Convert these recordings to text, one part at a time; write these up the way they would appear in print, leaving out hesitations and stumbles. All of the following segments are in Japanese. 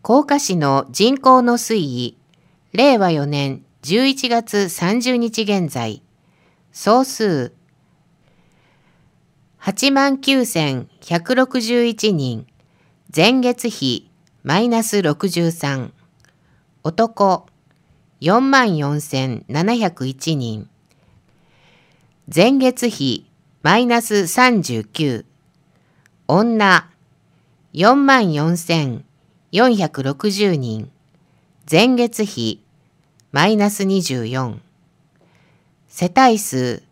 甲賀市の人口の推移、令和4年11月30日現在、総数89,161人、前月比マイナス63、男44,701人、前月比マイナス39、女44,460人、前月比マイナス24、世帯数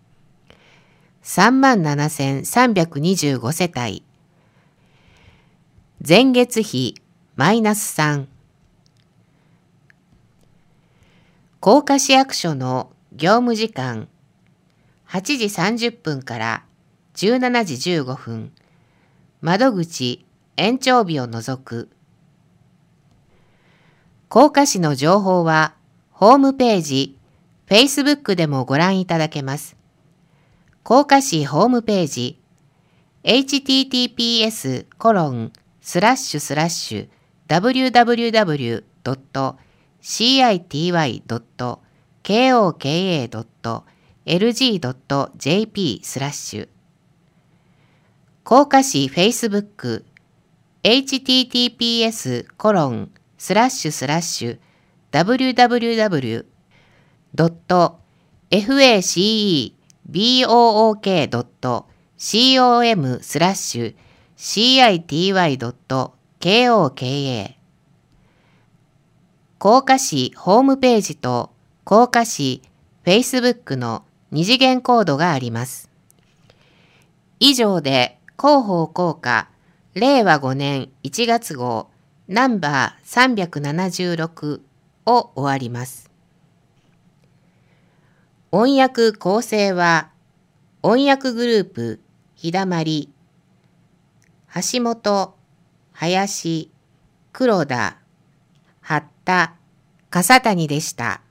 37,325世帯、前月比マイナス3。甲賀市役所の業務時間8時30分から17時15分、窓口延長日を除く。甲賀市の情報はホームページ、Facebook でもご覧いただけます。甲賀市ホームページ https://www.city.koka.lg.jp/ 甲賀市 Facebook https://www.facebook.com/city.koka 甲賀市ホームページと甲賀市 Facebook の二次元コードがあります。以上で広報甲賀令和5年1月号ナンバー376を終わります。音訳構成は音訳グループひだまり、橋本、林、黒田、八田、笠谷でした。